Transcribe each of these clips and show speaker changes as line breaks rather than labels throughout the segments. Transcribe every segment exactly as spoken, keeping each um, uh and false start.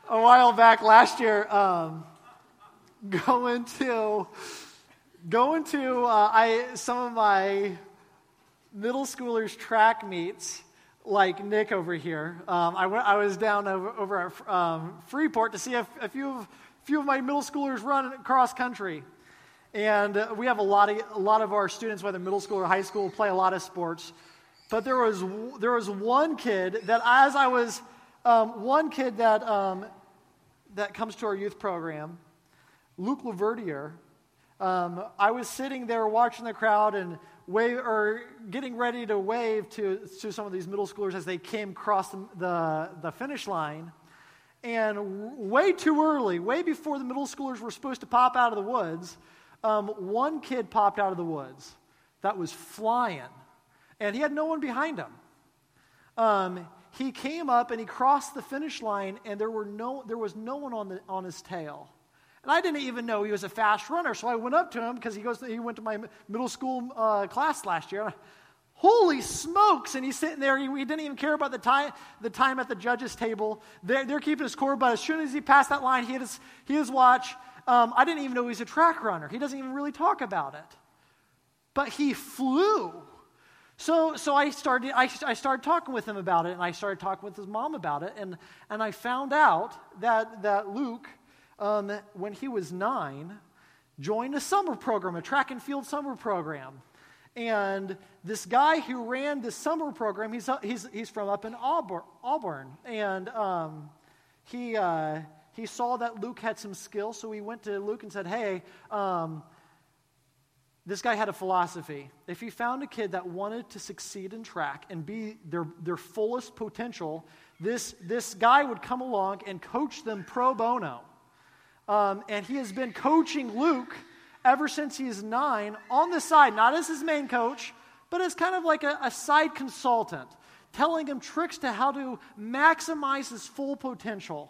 a while back last year, um, going to going to uh, I some of my middle schoolers track meets, like Nick over here. Um, I went. I was down over, over at um, Freeport to see a, a few of few of my middle schoolers run cross country, and uh, we have a lot of a lot of our students, whether middle school or high school, play a lot of sports. But there was there was one kid that as I was um, one kid that um, that comes to our youth program, Luke Laverdier. Um, I was sitting there watching the crowd and wave or getting ready to wave to to some of these middle schoolers as they came across the the, the finish line, and way too early, way before the middle schoolers were supposed to pop out of the woods, um, one kid popped out of the woods that was flying. And he had no one behind him. Um, he came up and he crossed the finish line, and there were no, there was no one on the on his tail. And I didn't even know he was a fast runner, so I went up to him because he goes, to, he went to my middle school uh, class last year. Holy smokes! And he's sitting there. He, he didn't even care about the time, the time at the judges' table. They're, they're keeping his score, but as soon as he passed that line, he had his, he had his watch. Um, I didn't even know he was a track runner. He doesn't even really talk about it. But he flew. So so I started I, I started talking with him about it, and I started talking with his mom about it, and, and I found out that, that Luke, um, when he was nine, joined a summer program, a track and field summer program. And this guy who ran this summer program, he's he's he's from up in Auburn, Auburn and um, he uh, he saw that Luke had some skill, so he went to Luke and said, hey, um, this guy had a philosophy. If he found a kid that wanted to succeed in track and be their, their fullest potential, this, this guy would come along and coach them pro bono. Um, and he has been coaching Luke ever since he is nine on the side, not as his main coach, but as kind of like a, a side consultant, telling him tricks to how to maximize his full potential.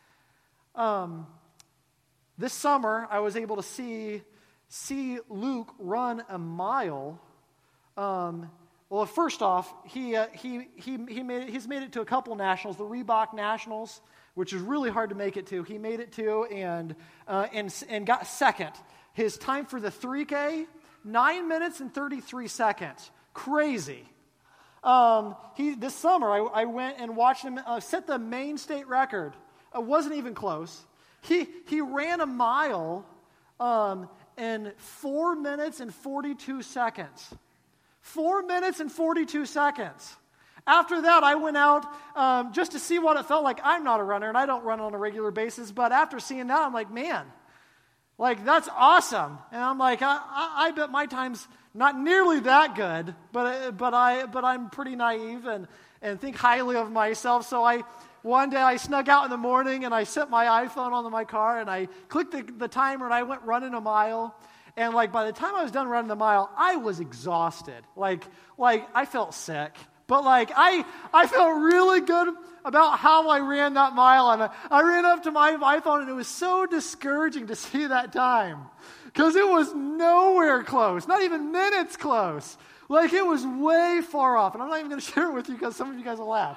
Um, this summer, I was able to see... see Luke run a mile. Um, well, first off, he uh, he he he made it, he's made it to a couple nationals, the Reebok Nationals, which is really hard to make it to. He made it to and uh, and and got second. His time for the three K, nine minutes and thirty-three seconds. Crazy. Um, he this summer I, I went and watched him uh, set the Maine state record. It wasn't even close. He he ran a mile. Um, in four minutes and forty-two seconds. Four minutes and forty-two seconds. After that, I went out um, just to see what it felt like. I'm not a runner, and I don't run on a regular basis, but after seeing that, I'm like, man, like, that's awesome. And I'm like, I, I, I bet my time's not nearly that good, but but I but I'm pretty naive and, and think highly of myself, so I... One day I snuck out in the morning and I set my iPhone on my car and I clicked the, the timer and I went running a mile. And like by the time I was done running the mile, I was exhausted. Like like I felt sick. But like I I felt really good about how I ran that mile. And I, I ran up to my iPhone and it was so discouraging to see that time. Because it was nowhere close, not even minutes close. Like it was way far off. And I'm not even going to share it with you because some of you guys will laugh.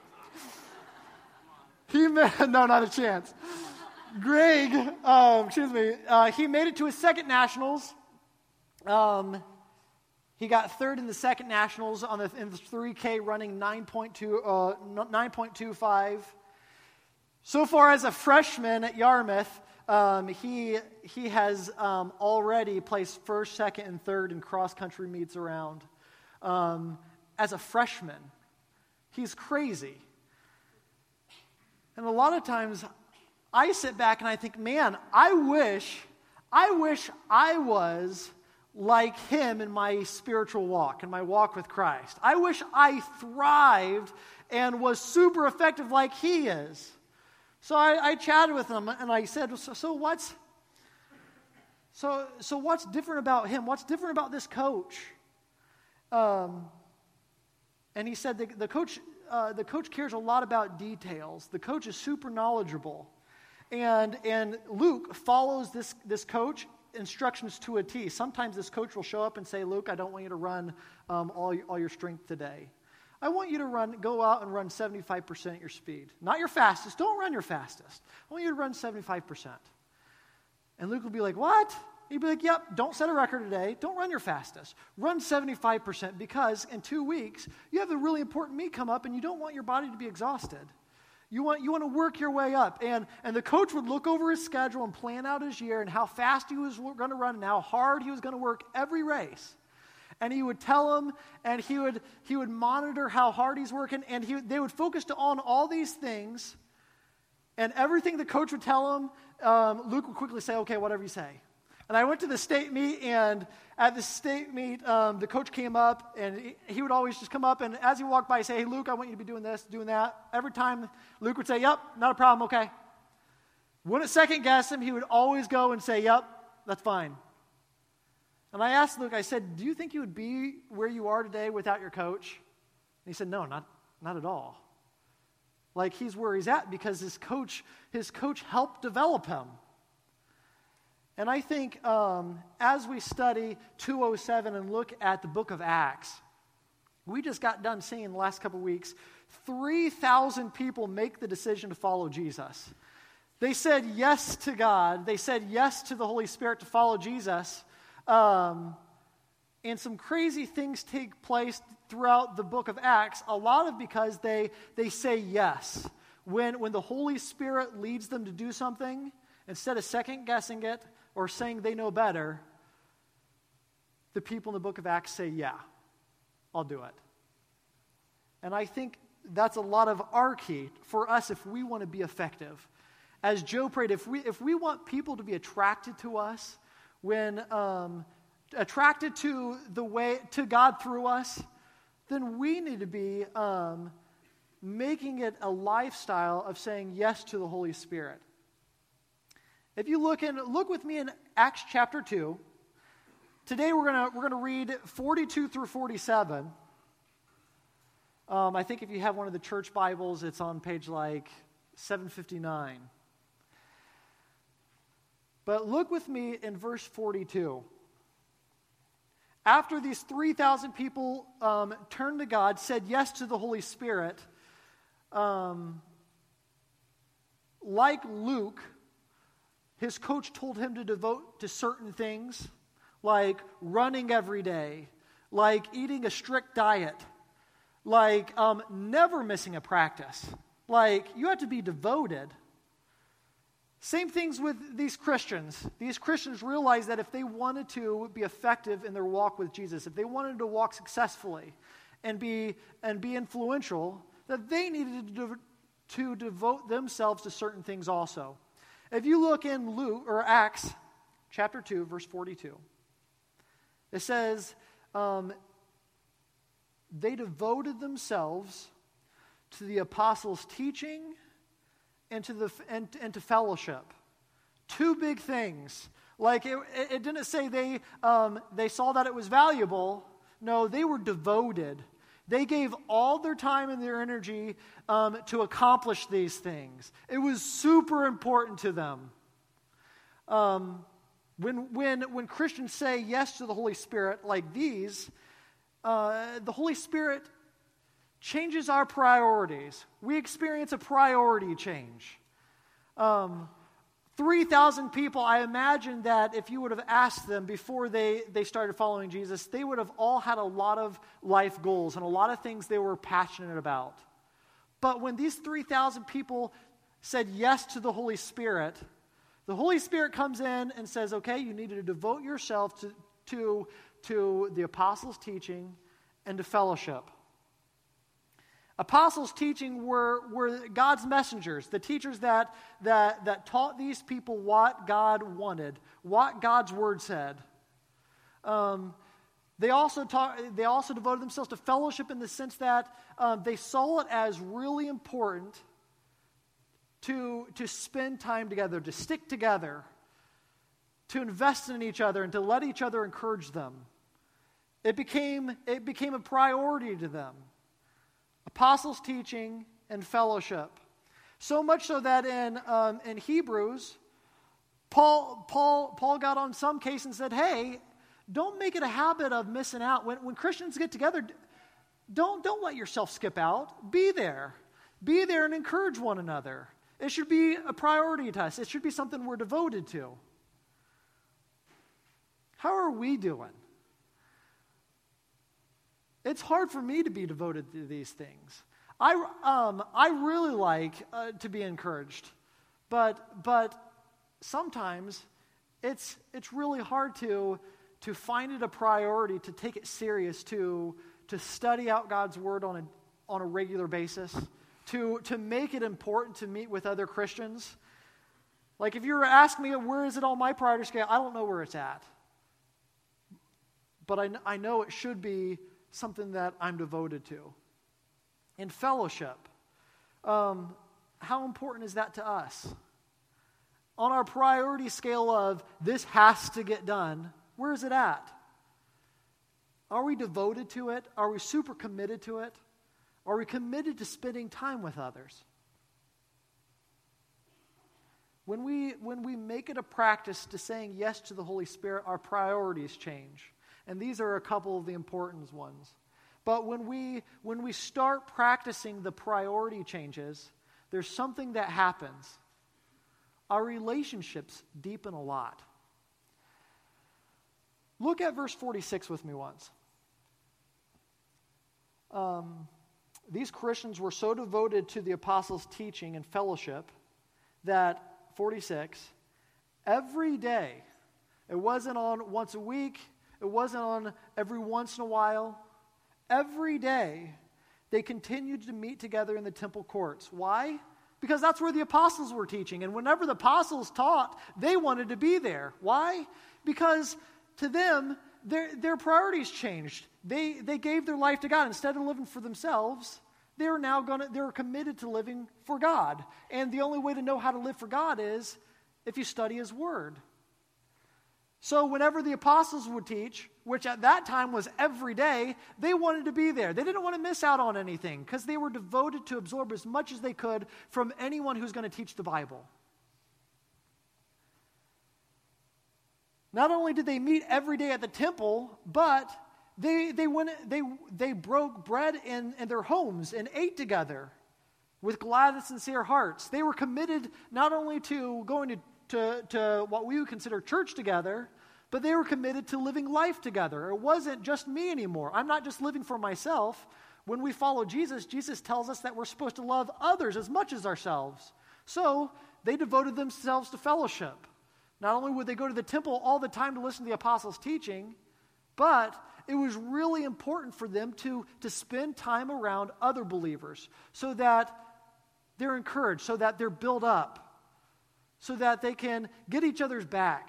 He made, no, not a chance. Greg, um, excuse me, uh, he made it to his second nationals. Um, he got third in the second nationals on the, in the three K, running nine point two, uh, nine point two five. So far as a freshman at Yarmouth, um, he he has um, already placed first, second, and third in cross-country meets around. Um, as a freshman, he's crazy. And a lot of times, I sit back and I think, man, I wish, I wish I was like him in my spiritual walk, in my walk with Christ. I wish I thrived and was super effective like he is. So I, I chatted with him and I said, so, so what's, so so what's different about him? What's different about this coach? Um, and he said the, the coach. Uh, the coach cares a lot about details. The coach is super knowledgeable. And and Luke follows this, this coach instructions to a T. Sometimes this coach will show up and say, Luke, I don't want you to run um, all, all your strength today. I want you to run, go out and run seventy-five percent your speed. Not your fastest. Don't run your fastest. I want you to run seventy-five percent. And Luke will be like, what? He'd be like, yep, don't set a record today. Don't run your fastest. Run seventy-five percent because in two weeks, you have a really important meet come up and you don't want your body to be exhausted. You want, you want to work your way up. And, and the coach would look over his schedule and plan out his year and how fast he was going to run and how hard he was going to work every race. And he would tell him, and he would he would monitor how hard he's working, and he, they would focus on all these things, and everything the coach would tell him, um, Luke would quickly say, okay, whatever you say. And I went to the state meet, and at the state meet, um, the coach came up, and he, he would always just come up, and as he walked by, he'd say, hey, Luke, I want you to be doing this, doing that. Every time, Luke would say, yep, not a problem, okay. Wouldn't second guess him. He would always go and say, yep, that's fine. And I asked Luke, I said, do you think you would be where you are today without your coach? And he said, no, not, not at all. Like, he's where he's at because his coach, his coach helped develop him. And I think um, as we study two oh seven and look at the book of Acts, we just got done seeing in the last couple of weeks, three thousand people make the decision to follow Jesus. They said yes to God. They said yes to the Holy Spirit to follow Jesus. Um, and some crazy things take place throughout the book of Acts, a lot of because they, they say yes. When, when the Holy Spirit leads them to do something, instead of second-guessing it or saying they know better, the people in the book of Acts say, yeah, I'll do it. And I think that's a lot of our key for us if we want to be effective. As Joe prayed, if we, if we want people to be attracted to us, when um, attracted to the way to God through us, then we need to be um, making it a lifestyle of saying yes to the Holy Spirit. If you look in, look with me in Acts chapter two. Today we're gonna we're gonna read forty-two through forty-seven. Um, I think if you have one of the church Bibles, it's on page like seven fifty-nine. But look with me in verse forty-two. After these three thousand people um, turned to God, said yes to the Holy Spirit, um, like Luke, his coach told him to devote to certain things, like running every day, like eating a strict diet, like um, never missing a practice. Like, you have to be devoted. Same things with these Christians. These Christians realized that if they wanted to be effective in their walk with Jesus, if they wanted to walk successfully and be and be influential, that they needed to, to devote themselves to certain things also. If you look in Luke or Acts chapter two, verse forty-two, it says um, they devoted themselves to the apostles' teaching and to the and, and to fellowship. Two big things. Like it, it didn't say they um, they saw that it was valuable. No, they were devoted. They gave all their time and their energy um, to accomplish these things. It was super important to them. Um, when when when Christians say yes to the Holy Spirit like these, uh, the Holy Spirit changes our priorities. We experience a priority change. Um, three thousand people, I imagine that if you would have asked them before they, they started following Jesus, they would have all had a lot of life goals and a lot of things they were passionate about. But when these three thousand people said yes to the Holy Spirit, the Holy Spirit comes in and says, okay, you need to devote yourself to, to, to the apostles' teaching and to fellowship. Apostles' teaching were, were God's messengers, the teachers that, that, that taught these people what God wanted, what God's word said. Um, they also taught, they also devoted themselves to fellowship in the sense that um, they saw it as really important to, to spend time together, to stick together, to invest in each other, and to let each other encourage them. It became, it became a priority to them. Apostles' teaching and fellowship. So much so that in um, in Hebrews, Paul Paul Paul got on some case and said, hey, don't make it a habit of missing out. When when Christians get together, don't, don't let yourself skip out. Be there. Be there and encourage one another. It should be a priority to us. It should be something we're devoted to. How are we doing? It's hard for me to be devoted to these things. I, um, I really like uh, to be encouraged, but but sometimes it's it's really hard to to find it a priority, to take it serious, to to study out God's word on a on a regular basis, to to make it important to meet with other Christians. Like if you were asking me where is it on my priority scale, I don't know where it's at, but I I know it should be something that I'm devoted to. In fellowship, um, how important is that to us? On our priority scale of this has to get done, where is it at? Are we devoted to it? Are we super committed to it? Are we committed to spending time with others? When we, when we make it a practice to saying yes to the Holy Spirit, our priorities change. And these are a couple of the important ones. But when we when we start practicing the priority changes, there's something that happens. Our relationships deepen a lot. Look at verse forty-six with me once. Um, these Christians were so devoted to the apostles' teaching and fellowship that, forty-six, every day, it wasn't on once a week, it wasn't on every once in a while. Every day, they continued to meet together in the temple courts. Why? Because that's where the apostles were teaching. And whenever the apostles taught, they wanted to be there. Why? Because to them, their, their priorities changed. They, they gave their life to God. Instead of living for themselves, they were now going to, they were committed to living for God. And the only way to know how to live for God is if you study His Word. So whenever the apostles would teach, which at that time was every day, they wanted to be there. They didn't want to miss out on anything because they were devoted to absorb as much as they could from anyone who's going to teach the Bible. Not only did they meet every day at the temple, but they they went they they broke bread in, in their homes and ate together with glad and sincere hearts. They were committed not only to going to To, to what we would consider church together, but they were committed to living life together. It wasn't just me anymore. I'm not just living for myself. When we follow Jesus, Jesus tells us that we're supposed to love others as much as ourselves. So they devoted themselves to fellowship. Not only would they go to the temple all the time to listen to the apostles' teaching, but it was really important for them to, to spend time around other believers so that they're encouraged, so that they're built up, so that they can get each other's back,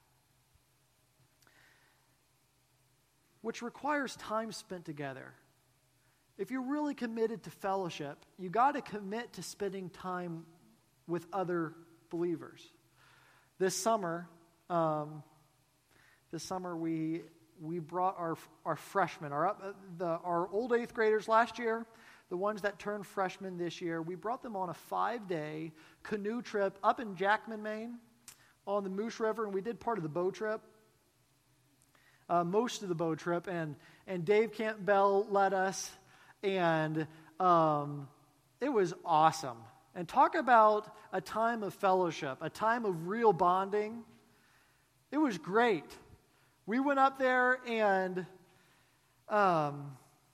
which requires time spent together. If you're really committed to fellowship, you got to commit to spending time with other believers. This summer, um, this summer we we brought our our freshmen, our the our old eighth graders last year. The ones that turned freshmen this year, we brought them on a five-day canoe trip up in Jackman, Maine, on the Moose River, and we did part of the boat trip, uh, most of the boat trip, and and Dave Campbell led us, and um, it was awesome. And talk about a time of fellowship, a time of real bonding. It was great. We went up there and um,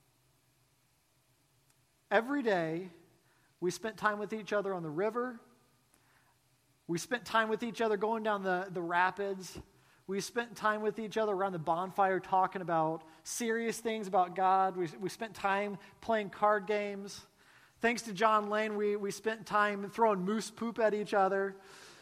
every day we spent time with each other on the river. We spent time with each other going down the, the rapids. We spent time with each other around the bonfire talking about serious things about God. We, we spent time playing card games. Thanks to John Lane, we, we spent time throwing moose poop at each other.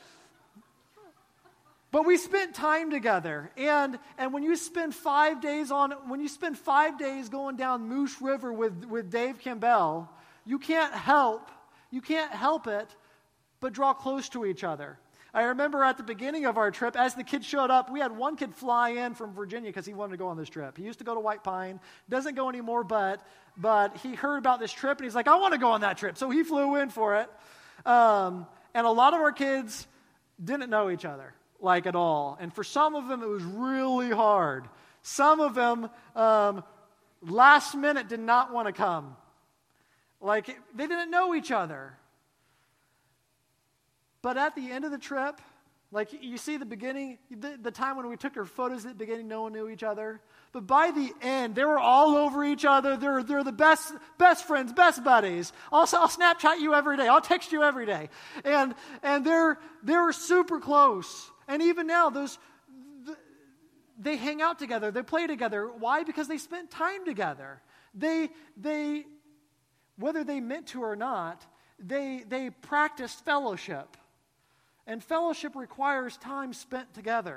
But we spent time together. And and when you spend five days on when you spend five days going down Moose River with, with Dave Campbell, you can't help, you can't help it but draw close to each other. I remember at the beginning of our trip, as the kids showed up, we had one kid fly in from Virginia because he wanted to go on this trip. He used to go to White Pine, doesn't go anymore, but but he heard about this trip, and he's like, I want to go on that trip. So he flew in for it. Um, and a lot of our kids didn't know each other, like at all. And for some of them, it was really hard. Some of them um, last minute did not want to come. Like, they didn't know each other. But at the end of the trip, like you see the beginning, the, the time when we took our photos at the beginning, no one knew each other. But by the end, they were all over each other. They're, they're the best best friends, best buddies. I'll, I'll Snapchat you every day. I'll text you every day. And and they're they're super close. And even now, those the, they hang out together. They play together. Why? Because they spent time together. They they whether they meant to or not, they they practiced fellowship. And fellowship requires time spent together.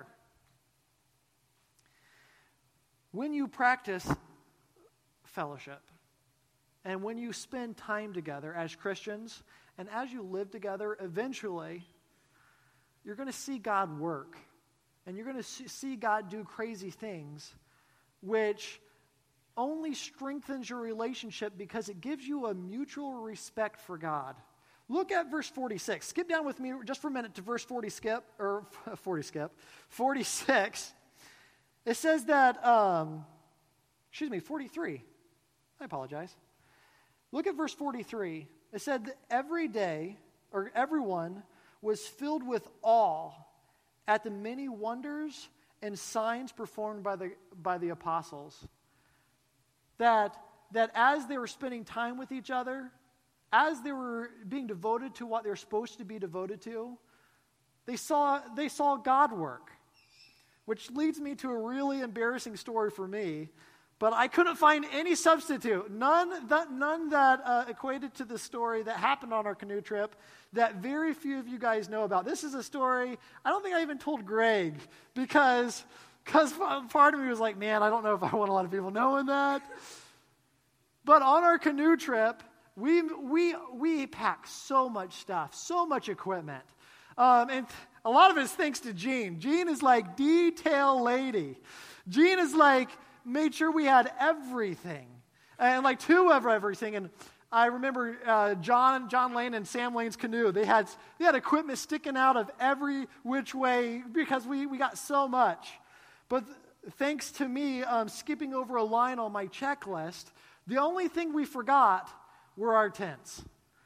When you practice fellowship, and when you spend time together as Christians, and as you live together, eventually, you're going to see God work. And you're going to see God do crazy things, which only strengthens your relationship because it gives you a mutual respect for God. Look at verse forty-six. Skip down with me just for a minute to verse forty skip, or forty skip, forty-six. It says that, um, excuse me, forty-three. I apologize. Look at verse forty-three. It said that every day, or everyone was filled with awe at the many wonders and signs performed by the by the apostles. That, that as they were spending time with each other, as they were being devoted to what they're supposed to be devoted to, they saw they saw God work, which leads me to a really embarrassing story for me. But I couldn't find any substitute, none that none that uh, equated to the story that happened on our canoe trip that very few of you guys know about. This is a story I don't think I even told Greg because because part of me was like, man, I don't know if I want a lot of people knowing that. But on our canoe trip, We we we pack so much stuff, so much equipment. Um, and a lot of it is thanks to Jean. Jean is like detail lady. Jean is like made sure we had everything. And like two of everything. And I remember uh, John John Lane and Sam Lane's canoe. They had they had equipment sticking out of every which way because we, we got so much. But th- thanks to me um, skipping over a line on my checklist, the only thing we forgot were our tents.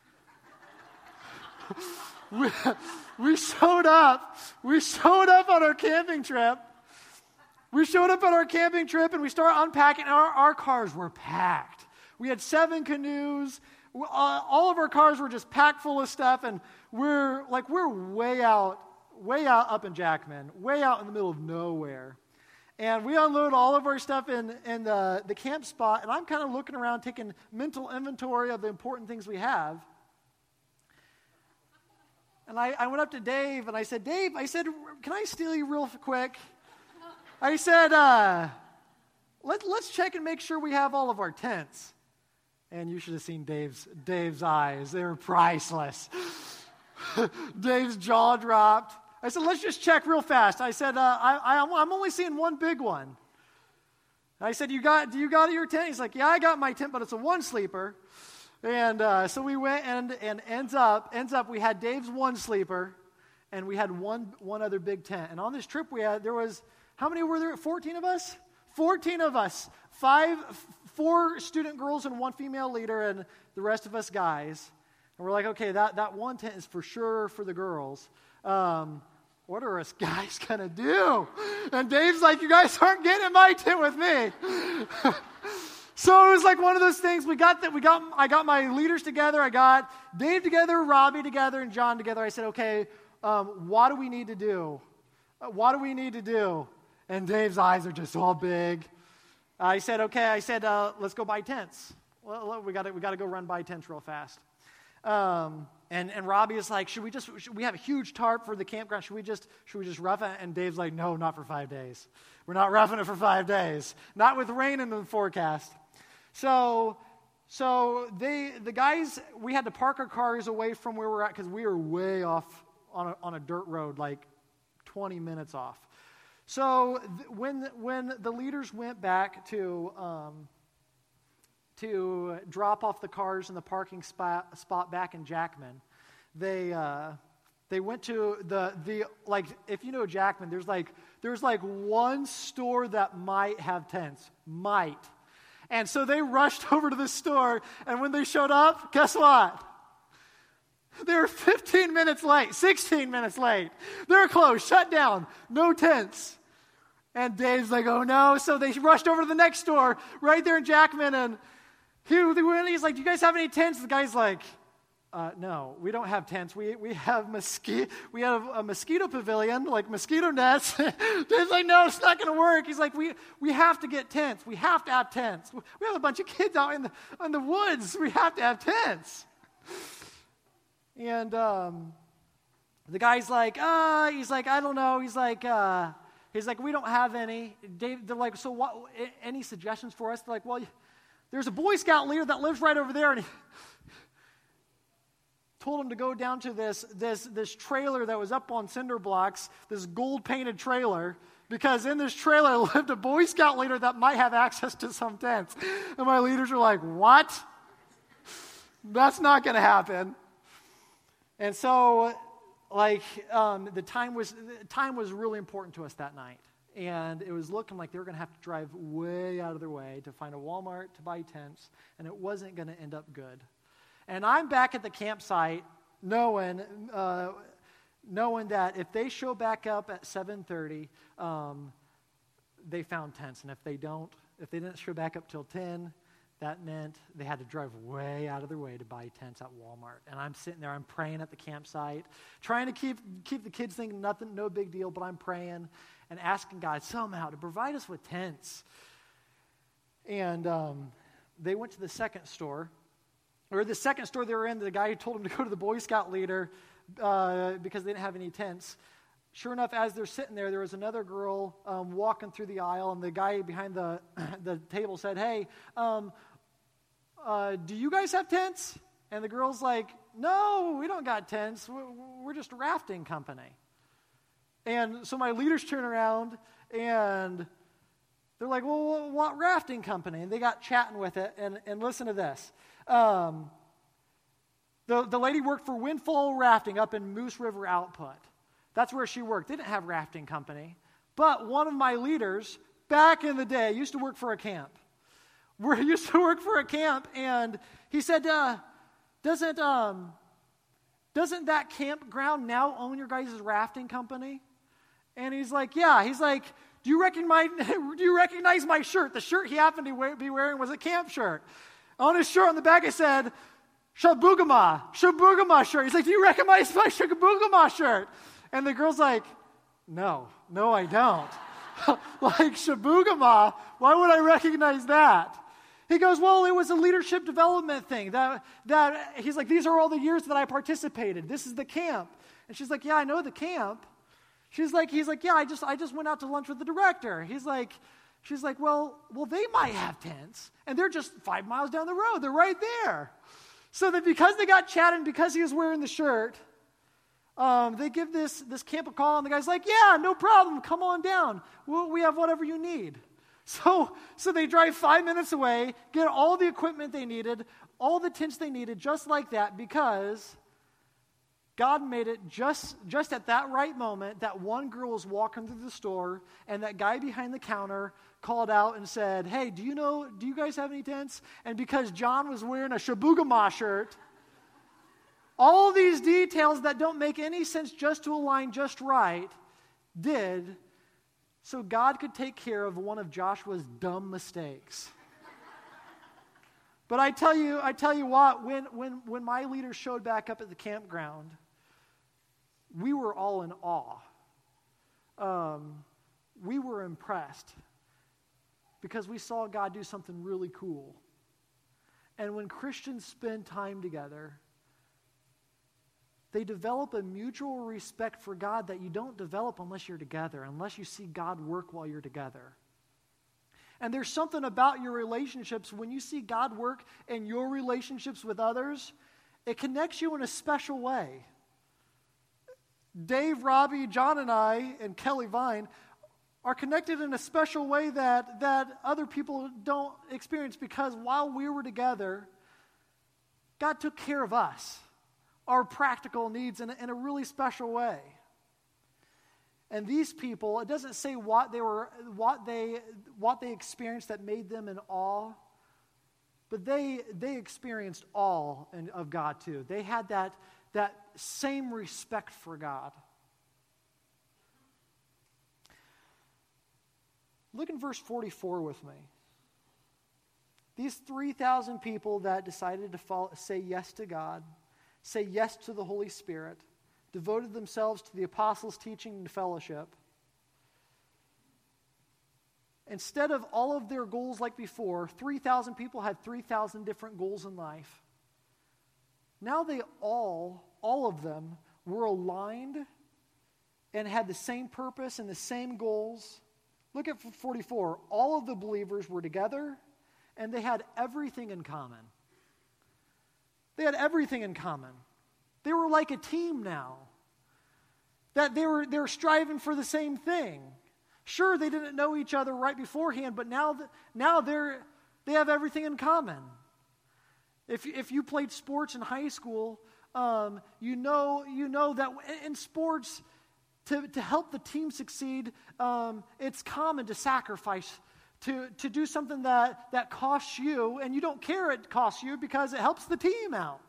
we, we showed up. We showed up on our camping trip. We showed up on our camping trip and we started unpacking. Our, our cars were packed. We had seven canoes. We, uh, all of our cars were just packed full of stuff, and we're like we're way out, way out up in Jackman, way out in the middle of nowhere. And we unload all of our stuff in, in the, the camp spot, and I'm kind of looking around, taking mental inventory of the important things we have. And I, I went up to Dave, and I said, Dave, I said, can I steal you real quick? I said, uh, let, let's check and make sure we have all of our tents. And you should have seen Dave's, Dave's eyes. They were priceless. Dave's jaw dropped. I said, let's just check real fast. I said, uh, I, I, I'm only seeing one big one. I said, you got, do you got your tent? He's like, yeah, I got my tent, but it's a one-sleeper. And uh, so we went, and, and ends up, ends up, we had Dave's one-sleeper, and we had one one other big tent. And on this trip we had, there was, how many were there? fourteen of us? fourteen of us. Five, four student girls and one female leader, and the rest of us guys. And we're like, okay, that, that one tent is for sure for the girls. Um, what are us guys going to do? And Dave's like, you guys aren't getting in my tent with me. So it was like one of those things. We got that. We got. I got my leaders together. I got Dave together, Robbie together, and John together. I said, okay, um, what do we need to do? Uh, what do we need to do? And Dave's eyes are just all big. I said, okay. I said, uh, let's go buy tents. Well, we got to we got to go run buy tents real fast. Um, and, and Robbie is like, should we just, should we have a huge tarp for the campground? Should we just, should we just rough it? And Dave's like, no, not for five days. We're not roughing it for five days. Not with rain in the forecast. So, so they, the guys, we had to park our cars away from where we're at because we were way off on a, on a dirt road, like twenty minutes off. So th- when, when the leaders went back to, um, to drop off the cars in the parking spot, spot back in Jackman, they uh, they went to the the like if you know Jackman, there's like there's like one store that might have tents, might, And so they rushed over to the store, and when they showed up, guess what? They were fifteen minutes late, sixteen minutes late. They're closed, shut down, no tents. And Dave's like, oh no. So they rushed over to the next store right there in Jackman, and he, he's like, do you guys have any tents? The guy's like, uh, no, we don't have tents. We we have mosquito, we have a mosquito pavilion, like mosquito nets. Dave's like, no, it's not going to work. He's like, we we have to get tents. We have to have tents. We have a bunch of kids out in the in the woods. We have to have tents. And um, the guy's like, uh, he's like, I don't know. He's like, uh, he's like, we don't have any. Dave, they're like, so what? Any suggestions for us? They're like, well, there's a Boy Scout leader that lives right over there, and he told him to go down to this this this trailer that was up on cinder blocks, this gold painted trailer, because in this trailer lived a Boy Scout leader that might have access to some tents. And my leaders were like, what? That's not going to happen. And so, like, um, the time was the time was really important to us that night. And it was looking like they were going to have to drive way out of their way to find a Walmart to buy tents, and it wasn't going to end up good. And I'm back at the campsite knowing, uh, knowing that if they show back up at seven thirty, um, they found tents. And if they don't, if they didn't show back up till ten, that meant they had to drive way out of their way to buy tents at Walmart. And I'm sitting there, I'm praying at the campsite, trying to keep keep the kids thinking nothing, no big deal, but I'm praying and asking God somehow to provide us with tents. And um, they went to the second store. Or the second store they were in, the guy who told them to go to the Boy Scout leader uh, because they didn't have any tents. Sure enough, as they're sitting there, there was another girl um, walking through the aisle, and the guy behind the the table said, hey, um, uh, do you guys have tents? And the girl's like, no, we don't got tents. We're, we're just a rafting company. And so my leaders turn around, and they're like, well, what rafting company? And they got chatting with it, and, and listen to this. Um, the, the lady worked for Windfall Rafting up in Moose River Output. That's where she worked. They didn't have a rafting company. But one of my leaders, back in the day, used to work for a camp. We used to work for a camp, and he said, uh, doesn't, um, doesn't that campground now own your guys' rafting company? And he's like, yeah. He's like, do you recognize, do you recognize my shirt? The shirt he happened to be wearing was a camp shirt. On his shirt on the back it said, Shabugama, Shabugama shirt. He's like, do you recognize my Shabugama shirt? And the girl's like, no, no I don't. Like, Shabugama, why would I recognize that? He goes, well, it was a leadership development thing. That, that He's like, these are all the years that I participated. This is the camp. And she's like, yeah, I know the camp. She's like, he's like, yeah, I just I just went out to lunch with the director. He's like, she's like, well, well, they might have tents, and they're just five miles down the road. They're right there. So that because they got chatting, because he was wearing the shirt, um, they give this this camp a call, and the guy's like, yeah, no problem, come on down. We'll, we have whatever you need. So, so they drive five minutes away, get all the equipment they needed, all the tents they needed, just like that, because God made it just, just at that right moment that one girl was walking through the store, and that guy behind the counter called out and said, hey, do you know, do you guys have any tents? And because John was wearing a Shabugama shirt, all these details that don't make any sense just to align just right did, so God could take care of one of Joshua's dumb mistakes. But I tell you, I tell you what, when, when, when my leaders showed back up at the campground, we were all in awe. Um, we were impressed because we saw God do something really cool. And when Christians spend time together, they develop a mutual respect for God that you don't develop unless you're together, unless you see God work while you're together. And there's something about your relationships, when you see God work in your relationships with others, it connects you in a special way. Dave, Robbie, John, and I, and Kelly Vine are connected in a special way that, that other people don't experience, because while we were together, God took care of us, our practical needs, in a, in a really special way. And these people, it doesn't say what they were, what they, what they experienced that made them in awe, but they they experienced awe of God too. They had that, that same respect for God. Look in verse forty-four with me. These three thousand people that decided to follow, say yes to God, say yes to the Holy Spirit, devoted themselves to the apostles' teaching and fellowship. Instead of all of their goals like before, three thousand people had three thousand different goals in life. Now they all, all of them, were aligned and had the same purpose and the same goals. Look at forty-four. All of the believers were together, and they had everything in common. They had everything in common. They were like a team now. That they were, they were striving for the same thing. Sure, they didn't know each other right beforehand, but now, now they're, they have everything in common. If, if you played sports in high school, um, you know you know that in sports, to, to help the team succeed, um, it's common to sacrifice, to, to do something that, that costs you, and you don't care it costs you because it helps the team out.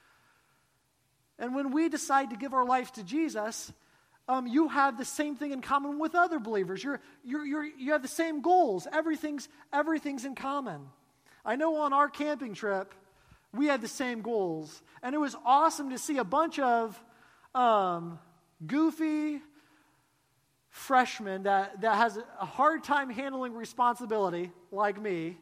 And when we decide to give our life to Jesus, Um, you have the same thing in common with other believers. You're, you're, you're, you have the same goals. Everything's, everything's in common. I know on our camping trip, we had the same goals. And it was awesome to see a bunch of um, goofy freshmen that, that has a hard time handling responsibility, like me,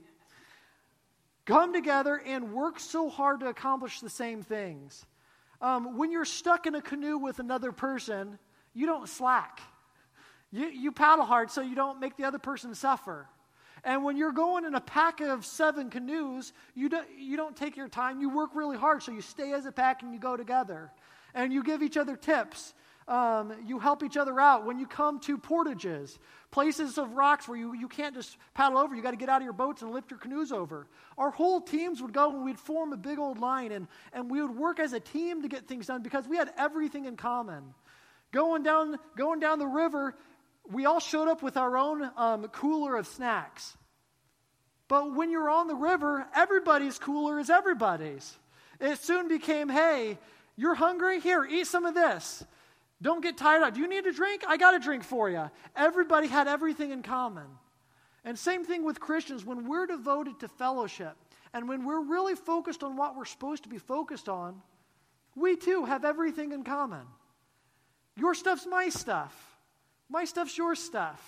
come together and work so hard to accomplish the same things. Um, when you're stuck in a canoe with another person, you don't slack. You, you paddle hard so you don't make the other person suffer. And when you're going in a pack of seven canoes, you don't, you don't take your time. You work really hard, so you stay as a pack and you go together. And you give each other tips. Um, you help each other out. When you come to portages, places of rocks where you, you can't just paddle over, you got to get out of your boats and lift your canoes over. Our whole teams would go and we'd form a big old line, and, and we would work as a team to get things done because we had everything in common. Going down, going down the river, we all showed up with our own um, cooler of snacks. But when you're on the river, everybody's cooler is everybody's. It soon became, hey, you're hungry? Here, eat some of this. Don't get tired out. Do you need a drink? I got a drink for you. Everybody had everything in common. And same thing with Christians. When we're devoted to fellowship, and when we're really focused on what we're supposed to be focused on, we too have everything in common. Your stuff's my stuff. My stuff's your stuff.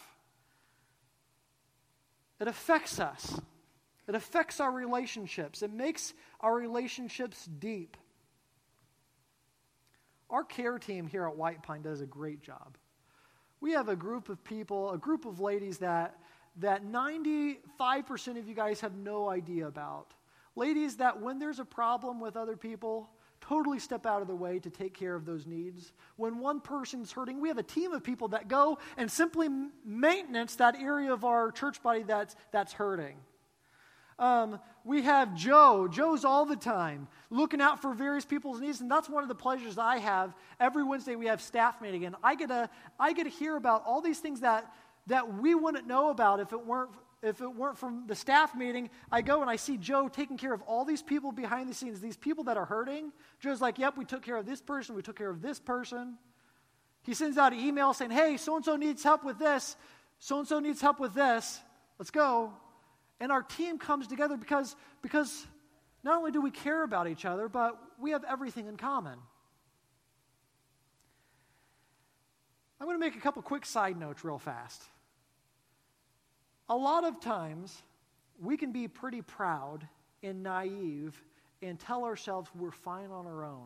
It affects us. It affects our relationships. It makes our relationships deep. Our care team here at White Pine does a great job. We have a group of people, a group of ladies that, that ninety-five percent of you guys have no idea about. Ladies that when there's a problem with other people, totally step out of the way to take care of those needs. When one person's hurting, we have a team of people that go and simply maintenance that area of our church body that's, that's hurting. Um, we have Joe. Joe's all the time looking out for various people's needs, and that's one of the pleasures I have. Every Wednesday we have staff meeting, and I get to I get to hear about all these things that that we wouldn't know about if it weren't if it weren't from the staff meeting. I go and I see Joe taking care of all these people behind the scenes, these people that are hurting. Joe's like, "Yep, we took care of this person. We took care of this person." He sends out an email saying, "Hey, so and so needs help with this. So and so needs help with this. Let's go." And our team comes together because, because not only do we care about each other, but we have everything in common. I'm going to make a couple quick side notes real fast. A lot of times, we can be pretty proud and naive and tell ourselves we're fine on our own.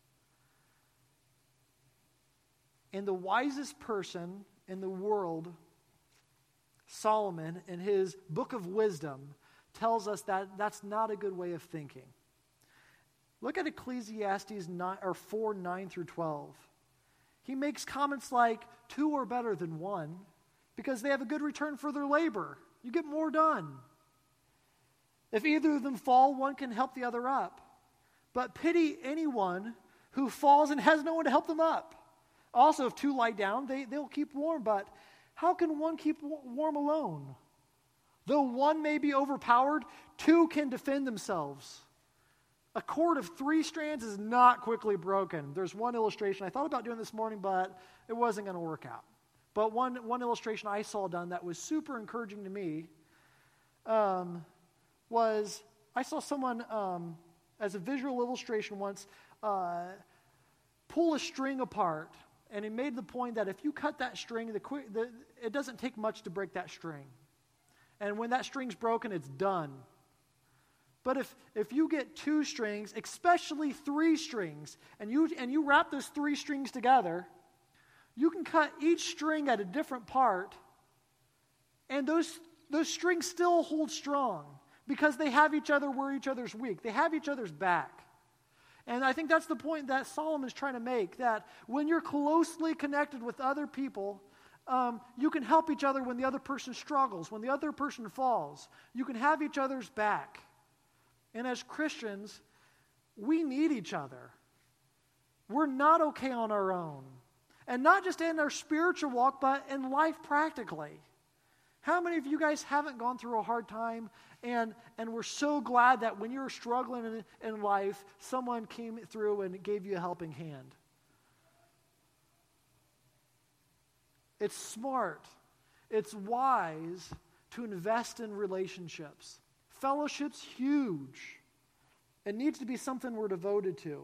And the wisest person in the world, Solomon, in his book of wisdom, tells us that that's not a good way of thinking. Look at Ecclesiastes nine, or four, nine through twelve. He makes comments like, two are better than one because they have a good return for their labor. You get more done. If either of them fall, one can help the other up. But pity anyone who falls and has no one to help them up. Also, if two lie down, they, they'll keep warm, but how can one keep warm alone? Though one may be overpowered, two can defend themselves. A cord of three strands is not quickly broken. There's one illustration I thought about doing this morning, but it wasn't going to work out. But one, one illustration I saw done that was super encouraging to me um, was I saw someone, um, as a visual illustration once, uh, pull a string apart. And he made the point that if you cut that string, the, quick, the it doesn't take much to break that string. And when that string's broken, it's done. But if, if you get two strings, especially three strings, and you and you wrap those three strings together, you can cut each string at a different part, and those, those strings still hold strong because they have each other where each other's weak. They have each other's back. And I think that's the point that Solomon's trying to make, that when you're closely connected with other people, um, you can help each other when the other person struggles, when the other person falls. You can have each other's back. And as Christians, we need each other. We're not okay on our own. And not just in our spiritual walk, but in life practically. How many of you guys haven't gone through a hard time and, and we're so glad that when you were struggling in, in life, someone came through and gave you a helping hand? It's smart. It's wise to invest in relationships. Fellowship's huge. It needs to be something we're devoted to.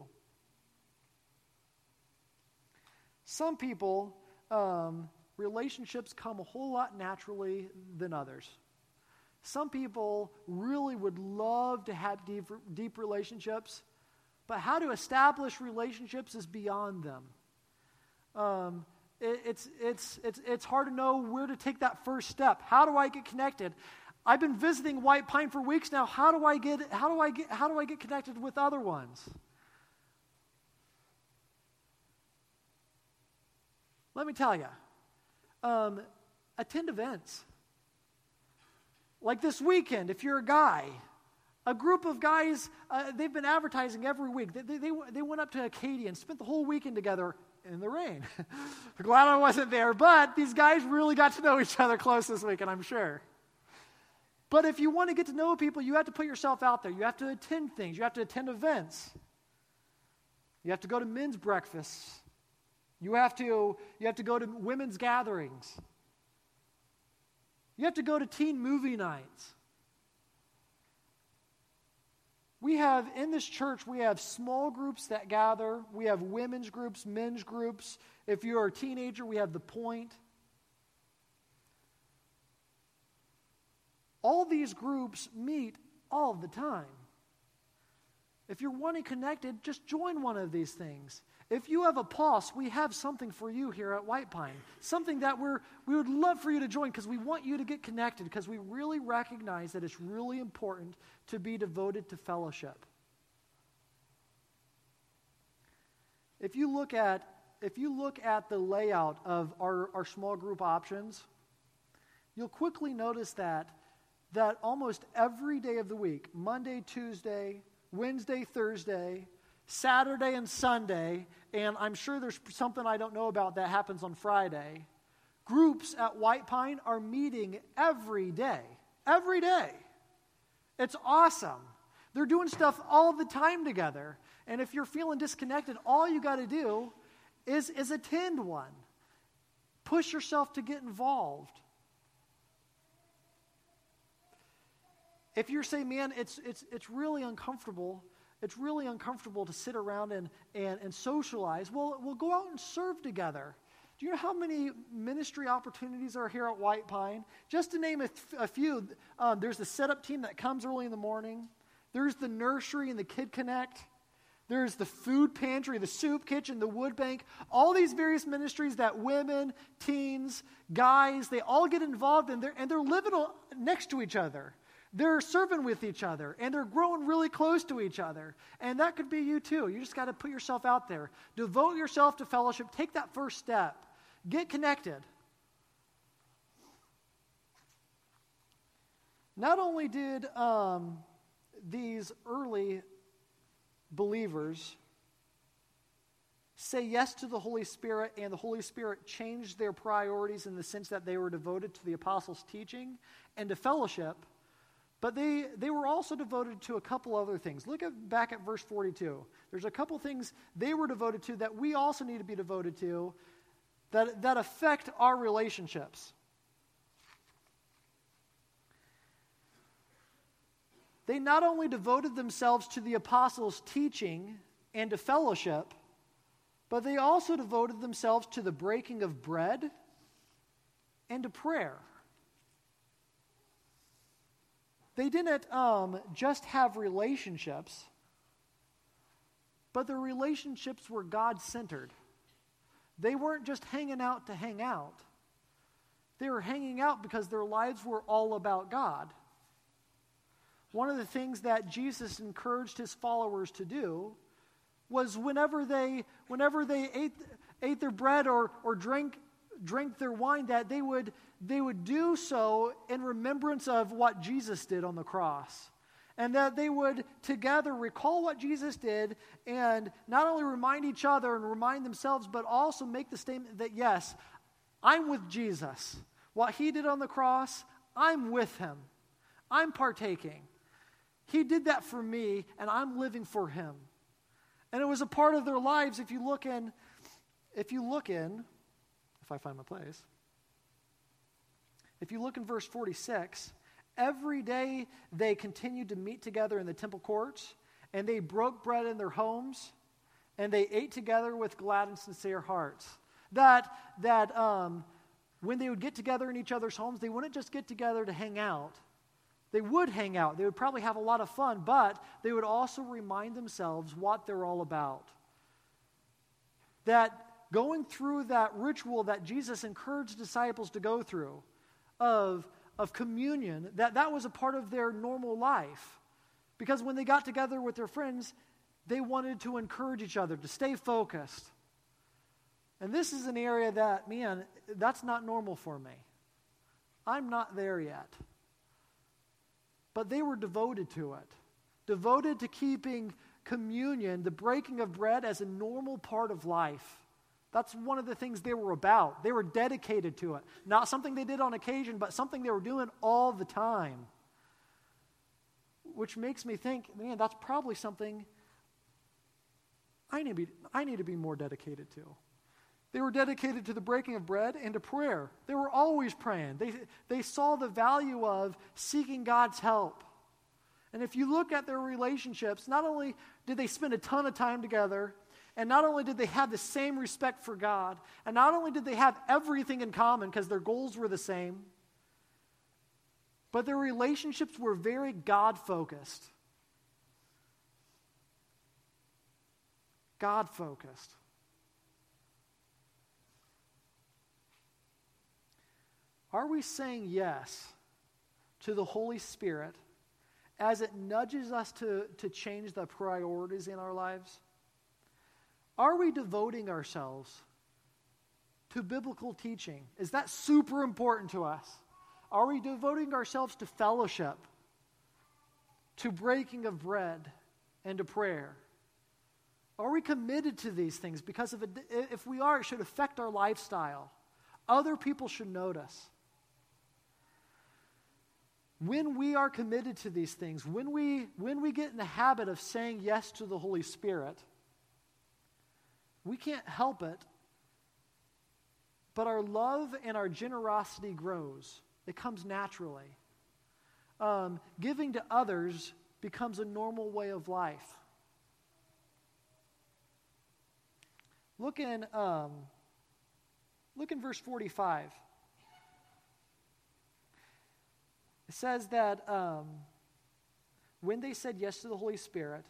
Some people, um, relationships come a whole lot naturally than others. Some people really would love to have deep, deep relationships, but how to establish relationships is beyond them. Um, it, it's, it's, it's, it's hard to know where to take that first step. How do I get connected? I've been visiting White Pine for weeks now. How do I get how do I get how do I get connected with other ones? Let me tell you. Um, attend events. Like this weekend, if you're a guy, a group of guys, uh, they've been advertising every week. They, they, they went up to Acadia and spent the whole weekend together in the rain. Glad I wasn't there, but these guys really got to know each other close this weekend, I'm sure. But if you want to get to know people, you have to put yourself out there. You have to attend things. You have to attend events. You have to go to men's breakfasts. You have to, you have to go to women's gatherings. You have to go to teen movie nights. We have, in this church, we have small groups that gather. We have women's groups, men's groups. If you're a teenager, we have The Point. All these groups meet all the time. If you're wanting connected, just join one of these things. If you have a pulse, we have something for you here at White Pine. Something that we're, we would love for you to join because we want you to get connected because we really recognize that it's really important to be devoted to fellowship. If you look at, if you look at the layout of our, our small group options, you'll quickly notice that that almost every day of the week, Monday, Tuesday, Wednesday, Thursday, Saturday, and Sunday, and I'm sure there's something I don't know about that happens on Friday, groups at White Pine are meeting every day. Every day. It's awesome. They're doing stuff all the time together. And if you're feeling disconnected, all you got to do is, is attend one. Push yourself to get involved. If you're saying, man, it's it's it's really uncomfortable, it's really uncomfortable to sit around and, and, and socialize, well, we'll go out and serve together. Do you know how many ministry opportunities are here at White Pine? Just to name a, a few, um, there's the setup team that comes early in the morning. There's the nursery and the Kid Connect. There's the food pantry, the soup kitchen, the wood bank. All these various ministries that women, teens, guys, they all get involved in, there, and they're living next to each other. They're serving with each other, and they're growing really close to each other. And that could be you too. You just got to put yourself out there. Devote yourself to fellowship. Take that first step. Get connected. Not only did um, these early believers say yes to the Holy Spirit, and the Holy Spirit changed their priorities in the sense that they were devoted to the apostles' teaching and to fellowship, but they, they were also devoted to a couple other things. Look at, back at verse forty-two. There's a couple things they were devoted to that we also need to be devoted to that, that affect our relationships. They not only devoted themselves to the apostles' teaching and to fellowship, but they also devoted themselves to the breaking of bread and to prayer. They didn't um, just have relationships, but their relationships were God-centered. They weren't just hanging out to hang out. They were hanging out because their lives were all about God. One of the things that Jesus encouraged his followers to do was whenever they whenever they ate ate their bread or or drank drank their wine, that they would they would do so in remembrance of what Jesus did on the cross. And that they would together recall what Jesus did and not only remind each other and remind themselves, but also make the statement that, yes, I'm with Jesus. What he did on the cross, I'm with him. I'm partaking. He did that for me, and I'm living for him. And it was a part of their lives. If you look in, if you look in, if I find my place, if you look in verse forty-six, every day they continued to meet together in the temple courts, and they broke bread in their homes, and they ate together with glad and sincere hearts. That, that um, when they would get together in each other's homes, they wouldn't just get together to hang out. They would hang out. They would probably have a lot of fun, but they would also remind themselves what they're all about. That going through that ritual that Jesus encouraged disciples to go through of, of communion, that that was a part of their normal life. Because when they got together with their friends, they wanted to encourage each other to stay focused. And this is an area that, man, that's not normal for me. I'm not there yet. But they were devoted to it, devoted to keeping communion, the breaking of bread, as a normal part of life. That's one of the things they were about. They were dedicated to it. Not something they did on occasion, but something they were doing all the time. Which makes me think, man, that's probably something I need to be, I need to be more dedicated to. They were dedicated to the breaking of bread and to prayer. They were always praying. They, they saw the value of seeking God's help. And if you look at their relationships, not only did they spend a ton of time together, and not only did they have the same respect for God, and not only did they have everything in common because their goals were the same, but their relationships were very God-focused. God-focused. Are we saying yes to the Holy Spirit as it nudges us to, to change the priorities in our lives? Are we devoting ourselves to biblical teaching? Is that super important to us? Are we devoting ourselves to fellowship, to breaking of bread, and to prayer? Are we committed to these things? Because if, it, if we are, it should affect our lifestyle. Other people should notice. When we are committed to these things, when we, when we get in the habit of saying yes to the Holy Spirit, we can't help it, but our love and our generosity grows. It comes naturally. Um, giving to others becomes a normal way of life. Look in, um, look in verse forty-five. It says that um, when they said yes to the Holy Spirit,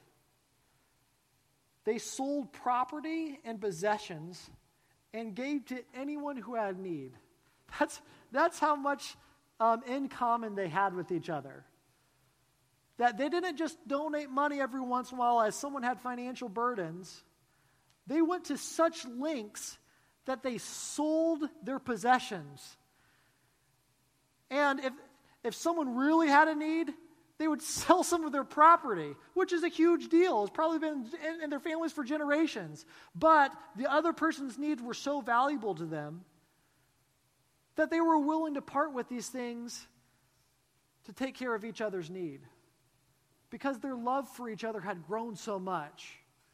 they sold property and possessions and gave to anyone who had need. That's, that's how much um, in common they had with each other. That they didn't just donate money every once in a while as someone had financial burdens. They went to such lengths that they sold their possessions. And if If someone really had a need, They would sell some of their property, which is a huge deal. It's probably been in, in their families for generations. But the other person's needs were so valuable to them that they were willing to part with these things to take care of each other's need, because their love for each other had grown so much.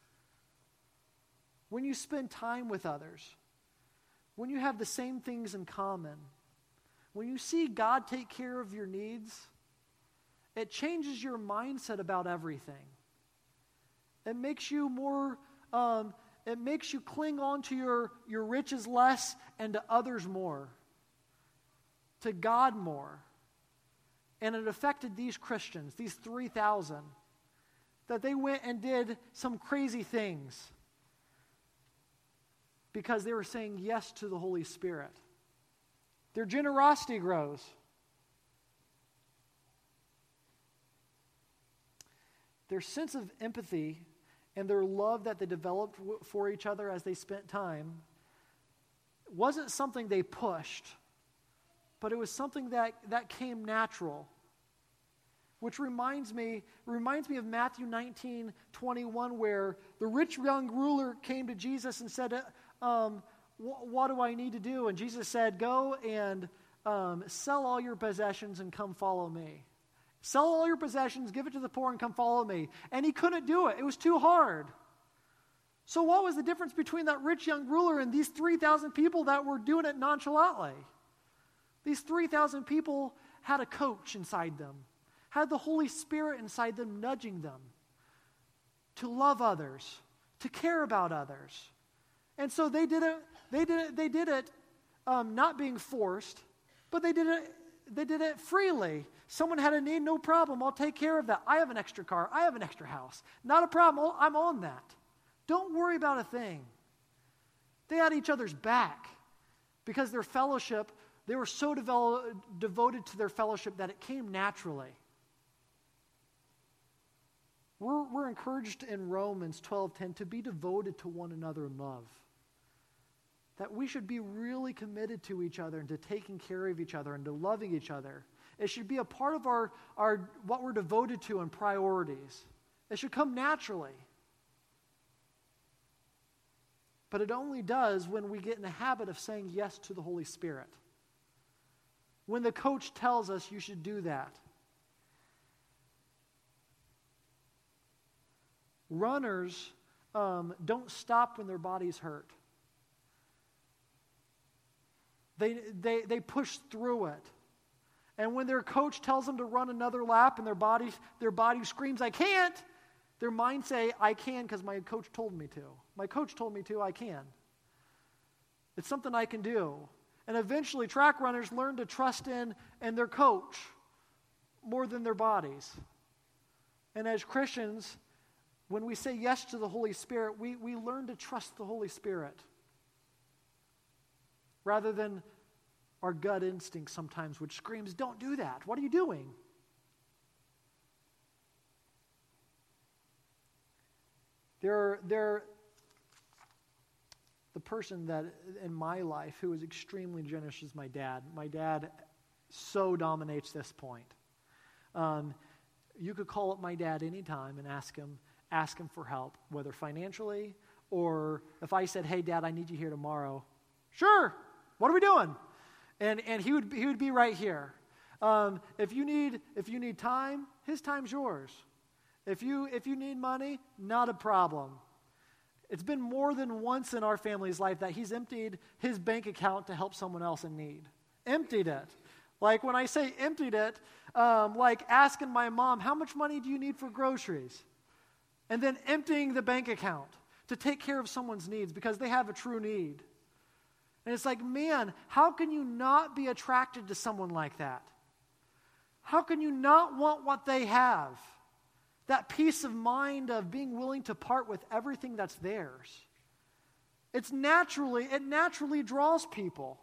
When you spend time with others, when you have the same things in common, when you see God take care of your needs, it changes your mindset about everything. It makes you more, um, it makes you cling on to your, your riches less and to others more, to God more. And it affected these Christians, these three thousand, that they went and did some crazy things because they were saying yes to the Holy Spirit. Their generosity grows. Their sense of empathy and their love that they developed for each other as they spent time wasn't something they pushed, but it was something that, that came natural. Which reminds me, reminds me of Matthew nineteen twenty-one, where the rich young ruler came to Jesus and said, um, what do I need to do? And Jesus said, go and um, sell all your possessions and come follow me. Sell all your possessions, give it to the poor, and come follow me. And he couldn't do it. It was too hard. So what was the difference between that rich young ruler and these three thousand people that were doing it nonchalantly? These three thousand people had a coach inside them, had the Holy Spirit inside them nudging them to love others, to care about others. And so they did it, they did it, they did it um, not being forced, but they did it They did it freely. Someone had a need, no problem. I'll take care of that. I have an extra car. I have an extra house. Not a problem. I'm on that. Don't worry about a thing. They had each other's back because their fellowship, they were so develop, devoted to their fellowship that it came naturally. We're, we're encouraged in Romans twelve ten to be devoted to one another in love. That we should be really committed to each other and to taking care of each other and to loving each other. It should be a part of our, our what we're devoted to and priorities. It should come naturally. But it only does when we get in the habit of saying yes to the Holy Spirit. When the coach tells us you should do that. Runners um, don't stop when their bodies hurt. They, they, they push through it. And when their coach tells them to run another lap and their body, their body screams, I can't, their mind say, I can because my coach told me to. My coach told me to, I can. It's something I can do. And eventually track runners learn to trust in, in their coach more than their bodies. And as Christians, when we say yes to the Holy Spirit, we, we learn to trust the Holy Spirit. Rather than our gut instinct sometimes, which screams, don't do that. What are you doing? There, there, the person that in my life who is extremely generous is my dad. My dad so dominates this point. Um, you could call up my dad anytime and ask him, ask him for help, whether financially or if I said, hey, Dad, I need you here tomorrow. Sure. What are we doing? And and he would he would be right here. Um, if you need if you need time, his time's yours. If you if you need money, not a problem. It's been more than once in our family's life that he's emptied his bank account to help someone else in need. Emptied it. Like when I say emptied it, um, like asking my mom, how much money do you need for groceries? And then emptying the bank account to take care of someone's needs because they have a true need. And it's like, man, how can you not be attracted to someone like that? How can you not want what they have? That peace of mind of being willing to part with everything that's theirs. It's naturally, it naturally draws people.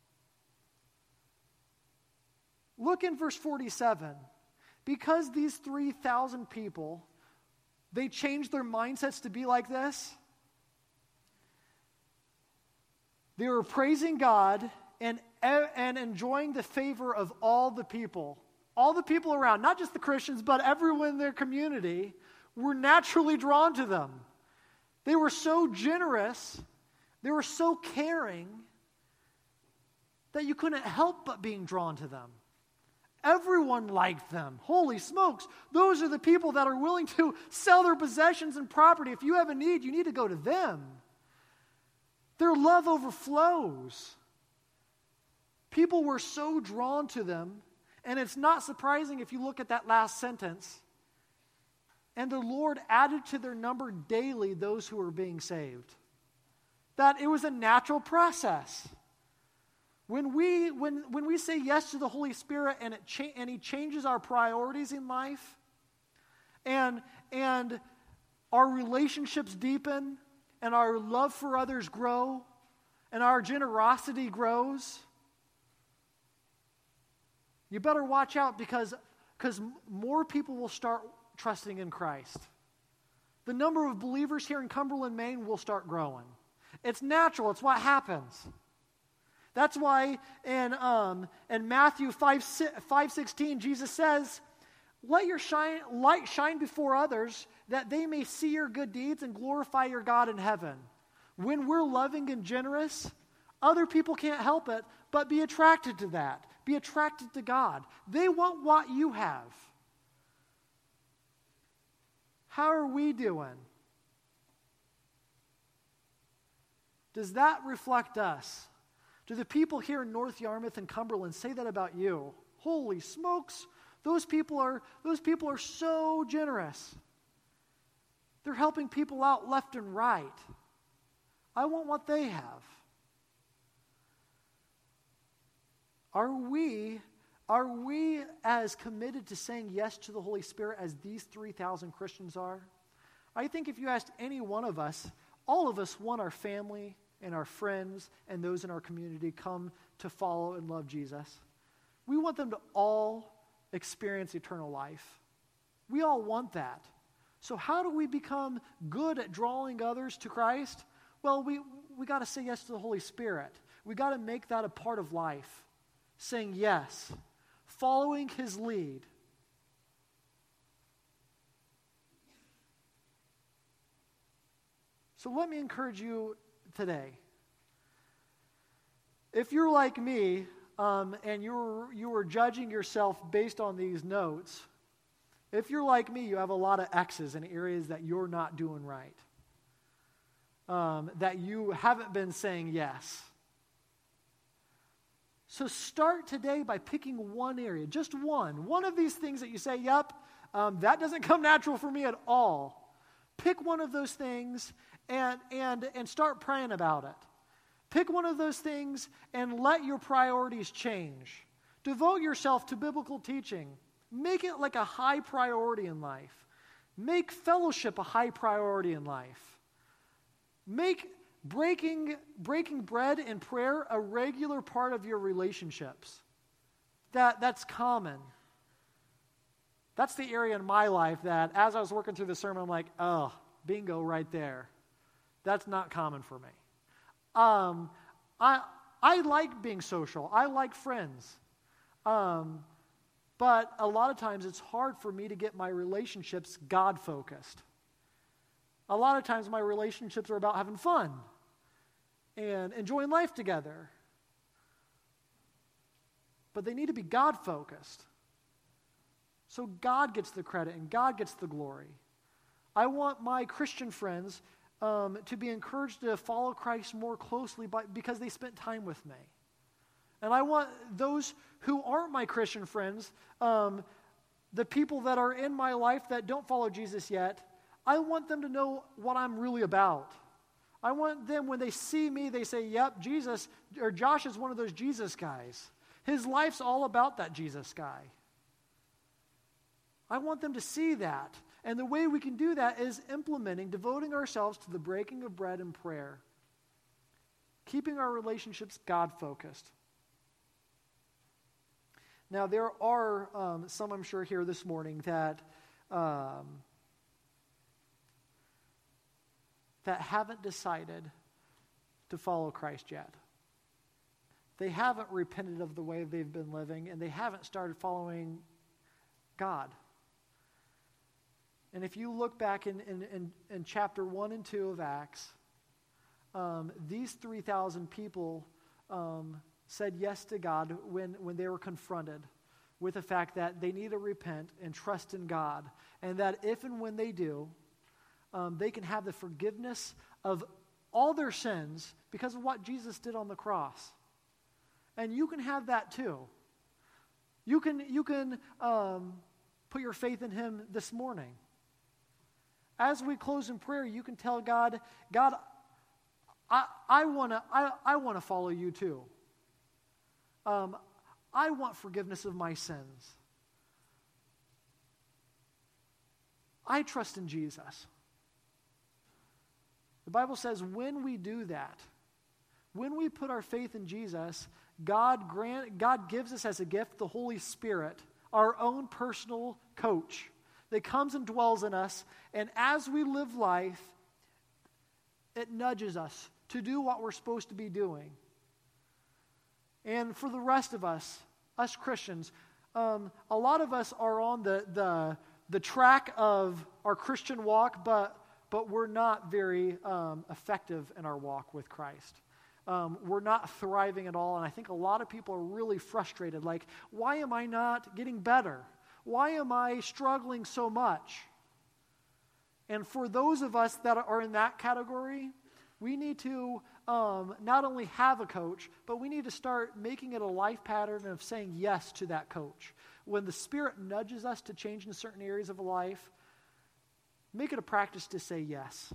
Look in verse forty-seven. Because these three thousand people, they changed their mindsets to be like this. They were praising God and, and enjoying the favor of all the people. all the people around, not just the Christians, but everyone in their community, were naturally drawn to them. They were so generous, they were so caring, that you couldn't help but being drawn to them. Everyone liked them. Holy smokes. Those are the people that are willing to sell their possessions and property. If you have a need, you need to go to them. Their love overflows. People were so drawn to them, and it's not surprising if you look at that last sentence. And the Lord added to their number daily those who were being saved. That it was a natural process. When we when when we say yes to the Holy Spirit and it cha- and He changes our priorities in life, and and our relationships deepen, and our love for others grow, and our generosity grows, you better watch out because because more people will start trusting in Christ. The number of believers here in Cumberland, Maine will start growing. It's natural. It's what happens. That's why in, um, in Matthew five sixteen, Jesus says, let your shine, light shine before others that they may see your good deeds and glorify your God in heaven. When we're loving and generous, other people can't help it but be attracted to that, be attracted to God. They want what you have. How are we doing? Does that reflect us? Do the people here in North Yarmouth and Cumberland say that about you? Holy smokes, those people are those people are so generous. They're helping people out left and right. I want what they have. Are we are we as committed to saying yes to the Holy Spirit as these three thousand Christians are? I think if you asked any one of us, all of us want our family and our friends and those in our community come to follow and love Jesus. We want them to all experience eternal life. We all want that. So how do we become good at drawing others to Christ? Well, we, we got to say yes to the Holy Spirit. We got to make that a part of life. Saying yes. Following His lead. So let me encourage you today. If you're like me, um, and you're you were judging yourself based on these notes, if you're like me, you have a lot of X's in areas that you're not doing right, um, that you haven't been saying yes. So start today by picking one area, just one, one of these things that you say, yep, um, that doesn't come natural for me at all. Pick one of those things and and and start praying about it. Pick one of those things and let your priorities change. Devote yourself to biblical teaching. Make it like a high priority in life. Make fellowship a high priority in life. Make breaking, breaking bread and prayer a regular part of your relationships. That, that's common. That's the area in my life that as I was working through the sermon, I'm like, oh, bingo right there. That's not common for me. Um, I I like being social. I like friends. Um, but a lot of times it's hard for me to get my relationships God-focused. A lot of times my relationships are about having fun and enjoying life together. But they need to be God-focused. So God gets the credit and God gets the glory. I want my Christian friends Um, to be encouraged to follow Christ more closely by, because they spent time with me. And I want those who aren't my Christian friends, um, the people that are in my life that don't follow Jesus yet, I want them to know what I'm really about. I want them, when they see me, they say, yep, Jesus, or Josh is one of those Jesus guys. His life's all about that Jesus guy. I want them to see that. And the way we can do that is implementing, devoting ourselves to the breaking of bread and prayer. Keeping our relationships God-focused. Now, there are um, some, I'm sure, here this morning that um, that haven't decided to follow Christ yet. They haven't repented of the way they've been living, and they haven't started following God. And if you look back in, in, in, in chapter one and two of Acts, um, these three thousand people um, said yes to God when, when they were confronted with the fact that they need to repent and trust in God, and that if and when they do, um, they can have the forgiveness of all their sins because of what Jesus did on the cross. And you can have that too. You can, you can um, put your faith in him this morning. As we close in prayer, you can tell God, God, I, I want to I, I wanna follow you too. Um, I want forgiveness of my sins. I trust in Jesus. The Bible says when we do that, when we put our faith in Jesus, God grant, God gives us as a gift the Holy Spirit, our own personal coach that comes and dwells in us, and as we live life, it nudges us to do what we're supposed to be doing. And for the rest of us, us Christians, um, a lot of us are on the, the, the track of our Christian walk, but, but we're not very um, effective in our walk with Christ. Um, we're not thriving at all, and I think a lot of people are really frustrated, like, why am I not getting better? Why am I struggling so much? And for those of us that are in that category, we need to um, not only have a coach, but we need to start making it a life pattern of saying yes to that coach. When the Spirit nudges us to change in certain areas of life, make it a practice to say yes.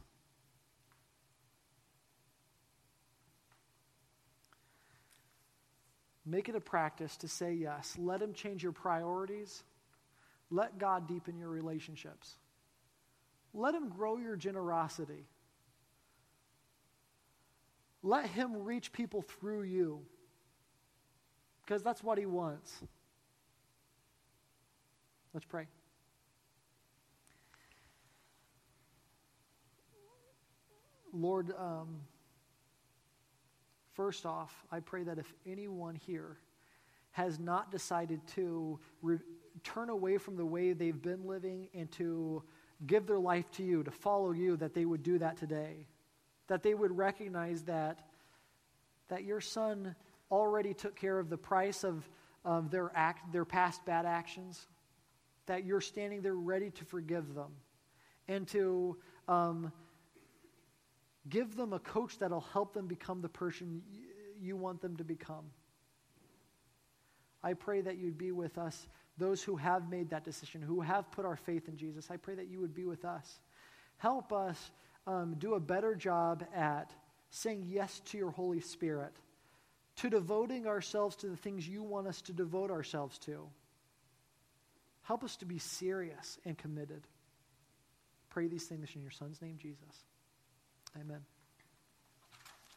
Make it a practice to say yes. Let him change your priorities. Let God deepen your relationships. Let him grow your generosity. Let him reach people through you, because that's what he wants. Let's pray. Lord, um, first off, I pray that if anyone here has not decided to re- turn away from the way they've been living and to give their life to you, to follow you, that they would do that today. That they would recognize that, that your Son already took care of the price of, of their act, their past bad actions. That you're standing there ready to forgive them and to um, give them a coach that'll help them become the person y- you want them to become. I pray that you'd be with us, those who have made that decision, who have put our faith in Jesus. I pray that you would be with us. Help us um, do a better job at saying yes to your Holy Spirit, to devoting ourselves to the things you want us to devote ourselves to. Help us to be serious and committed. Pray these things in your Son's name, Jesus. Amen.